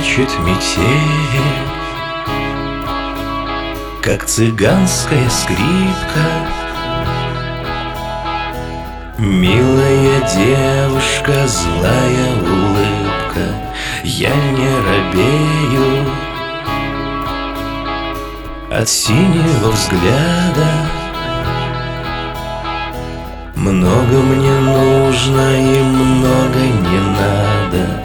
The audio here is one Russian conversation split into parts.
значит метель, как цыганская скрипка. Милая девушка, злая улыбка, я не робею от синего взгляда. Много мне нужно и много не надо.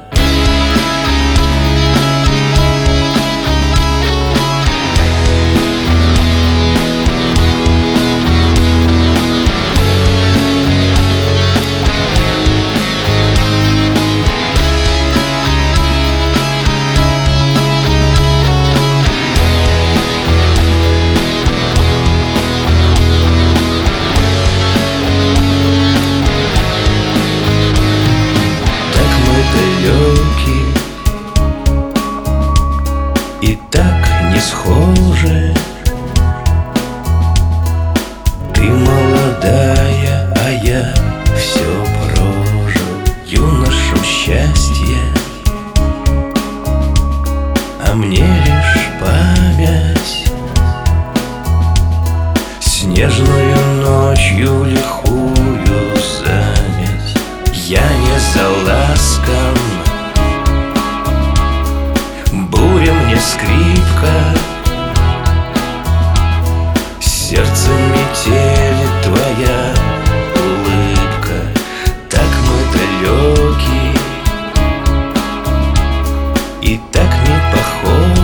И так не схожи. Ты молодая, а я все прожил юношу счастье, а мне лишь память снежную ночью лихую заметь. Я не заласкан, буря мне скрипка, сердце метели твоя улыбка. Так мы далеки и так не похожи.